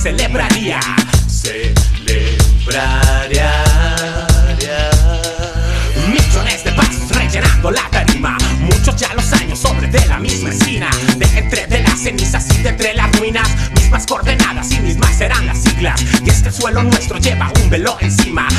celebraría. Millones de pasos rellenando la tarima, muchos ya los años sobre de la misma esquina. De entre de las cenizas y de entre las ruinas, mismas coordenadas y mismas serán las siglas. Y es que el suelo nuestro lleva un velo encima,